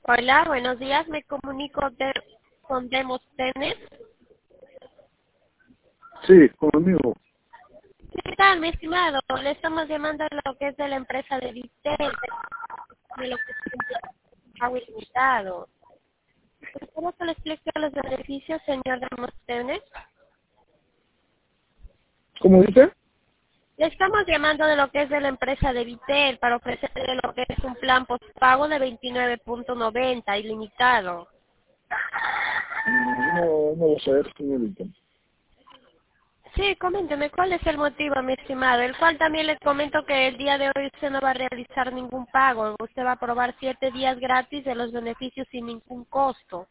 Hola, buenos días. Me comunico con Demóstenes. Sí, conmigo. ¿Qué tal, mi estimado? Le estamos llamando a lo que es de la empresa de Vitel, de lo que es un pago ilimitado. ¿Cómo se le explica los beneficios, señor Demóstenes? ¿Cómo dice? Le estamos llamando de lo que es de la empresa de Vitel para ofrecerle lo que es un plan postpago de 29.90 ilimitado. No lo sé, señorita. Sí, coménteme, ¿cuál es el motivo, mi estimado? El cual también les comento que el día de hoy usted no va a realizar ningún pago. Usted va a probar 7 días gratis de los beneficios sin ningún costo.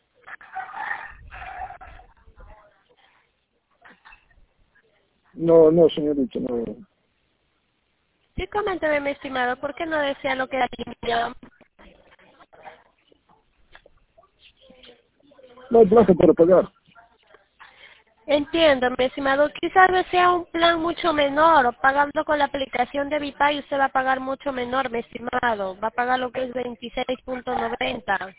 No, señorita, no. Sí, coménteme, mi estimado, ¿por qué no desea lo que era limitado? No hay plazo para pagar. Entiendo, mi estimado. Quizás desea un plan mucho menor, o pagando con la aplicación de Vipay usted va a pagar mucho menor, mi estimado. Va a pagar lo que es 26.90.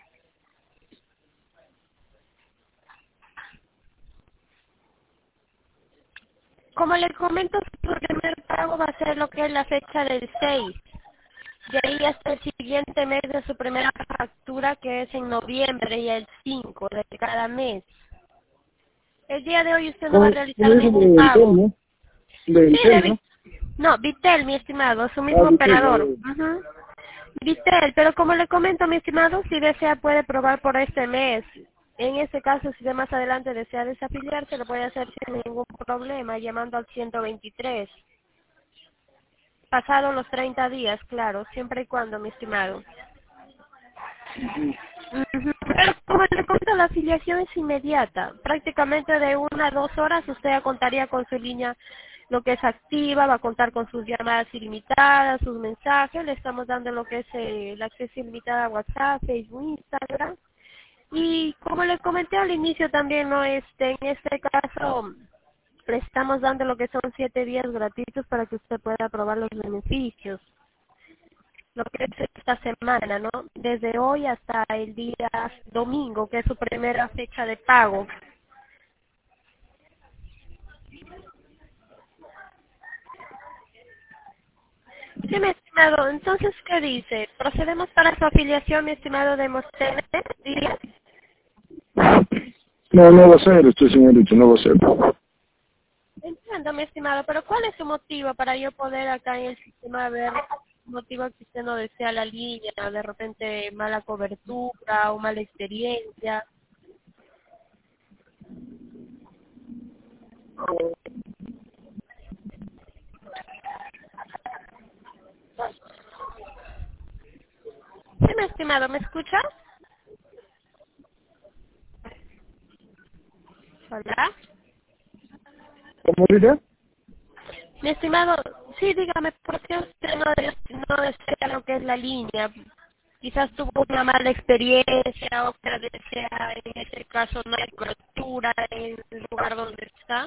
Como le comento, su primer pago va a ser lo que es la fecha del 6. De ahí hasta el siguiente mes de su primera factura, que es en noviembre y el 5 de cada mes. El día de hoy usted no va a ¿Cómo realizar dice ningún de Vitel, pago. no? De Sí, Vitel, ¿no? no, Vitel, mi estimado, su Ah, mismo Vitel, operador. Ujú. Vitel, pero como le comento, mi estimado, si desea puede probar por este mes. En este caso, si de más adelante desea desafiliarse, lo puede hacer sin ningún problema, llamando al 123. Pasado los 30 días, claro, siempre y cuando, mi estimado. Ujú. Pero como le comento, la afiliación es inmediata. Prácticamente de 1 a 2 horas usted ya contaría con su línea, lo que es activa, va a contar con sus llamadas ilimitadas, sus mensajes. Le estamos dando lo que es el acceso ilimitado a WhatsApp, Facebook, Instagram. Y como le comenté al inicio también, no en este caso le estamos dando lo que son 7 días gratuitos para que usted pueda probar los beneficios. Lo que es esta semana, ¿no? Desde hoy hasta el día domingo, que es su primera fecha de pago. Sí, mi estimado, entonces, ¿qué dice? ¿Procedemos para su afiliación, mi estimado Demóstenes? ¿Diría? no va a ser esto, señorita, no va a ser. Entiendo, mi estimado, pero ¿cuál es su motivo para yo poder acá en el sistema ver motivo que usted no desea la línea, de repente mala cobertura o mala experiencia? Sí, mi estimado, ¿me escuchas? Hola. ¿Cómo dice? Mi estimado, sí, dígame, ¿por qué usted no desea lo que es la línea? Quizás tuvo una mala experiencia, otra desea, en este caso no hay cobertura en el lugar donde está.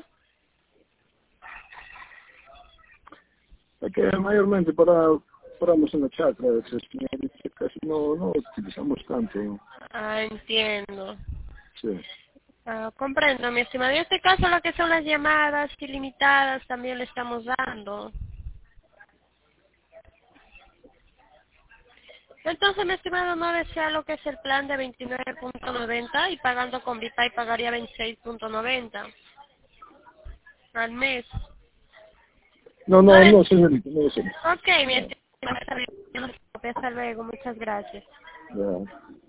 Es que mayormente paramos en la chacra, señorita, casi no utilizamos tanto, ¿no? Ah, entiendo. Sí. Ah, comprendo, mi estimado. En este caso, lo que son las llamadas ilimitadas también le estamos dando. Entonces, mi estimado, no desea lo que es el plan de 29.90 y pagando con Vipay pagaría 26.90 al mes. No des- No, señorita, no va a ser. Ok, mi estimado, hasta luego, muchas gracias. Ya.